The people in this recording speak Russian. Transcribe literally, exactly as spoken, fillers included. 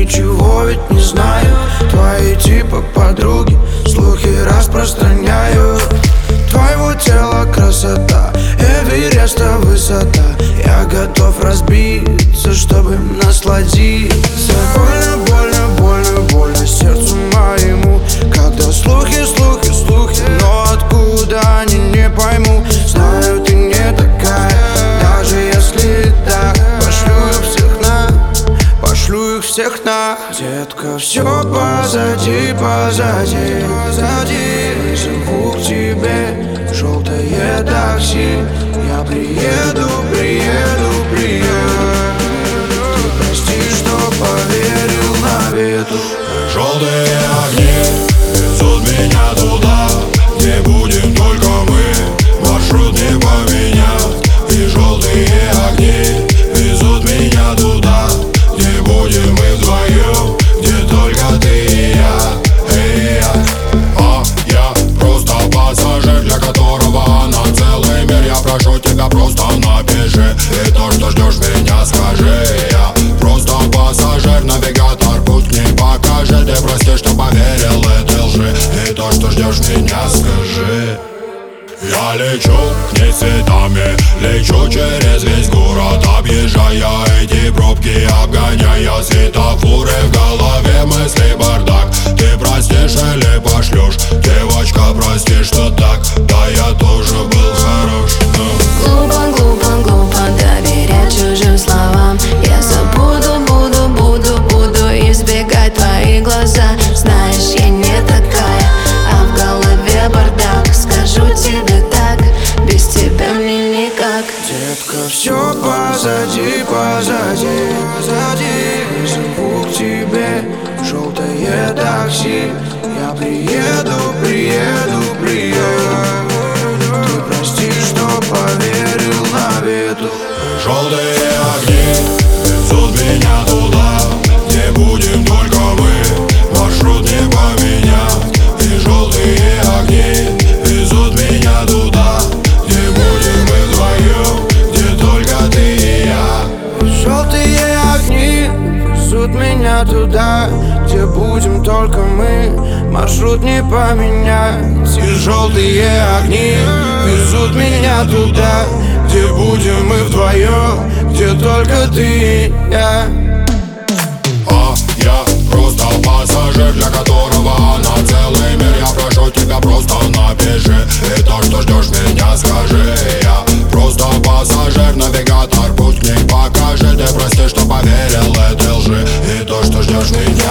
ничего ведь не знаю. Твои типа подруги слухи распространяют. Твоего тела красота, Эвереста высота. Я готов разбиться, чтобы насладиться. Больно, больно, больно, больно сердцу моему, когда слухи, слухи, слухи, но откуда они, не пойму. Знаю, ты не такая, даже если так. Пошлю их всех на, пошлю их всех на. Детка, все позади, позади, позади. Живу к тебе, желтое такси. Я приеду, приеду, приеду. Ты прости, что поверил навету. Желтые огни везут меня туда, где будем только мы, маршрут не поменять. И желтые огни везут меня туда, где будем мы вдвоем, где только ты и я, и я. А я просто пассажир, для которого на целый мир. Я прошу тебя, просто напиши, и то, что ждешь меня, скажи. Я просто пассажир, навигатор, путь к ней покажи. Ты прости, что поверил этой лжи, и то, что ждешь меня, скажи. Я лечу к ней цветами, лечу через весь город, объезжая эти пробки, обгоняя светофоры. В голове мысли бардак. Ты простишь или пошлешь? Девочка, прости, что так. Да, я тоже был хорош, но... Глупо, глупо, глупо доверять чужим словам. Я забуду, буду, буду, буду избегать твои глаза. Знаешь, я не такая, а в голове бардак. Скажу тебе так, без тебя мне никак. Детка, все позади, позади, позади. Живу к тебе, желтое такси. Я приеду, приеду, приеду. Ты прости, что поверил навету. Желтые огни везут меня туда, где будем только мы, маршрут не поменять. И желтые огни везут меня туда, где будем мы вдвоем, где только ты и я. Желтые огни везут меня туда, где будем только мы, маршрут не поменять. И желтые огни везут меня туда, где будем мы вдвоем, где только ты и я. А я просто пассажир, для которого на целый мир. Я прошу тебя, просто напиши, и то, что ждешь меня, скажи. Я просто пассажир, навигатор, путь к ней покажи. Ты прости, что поверил этой лжи, и то, что ждешь меня.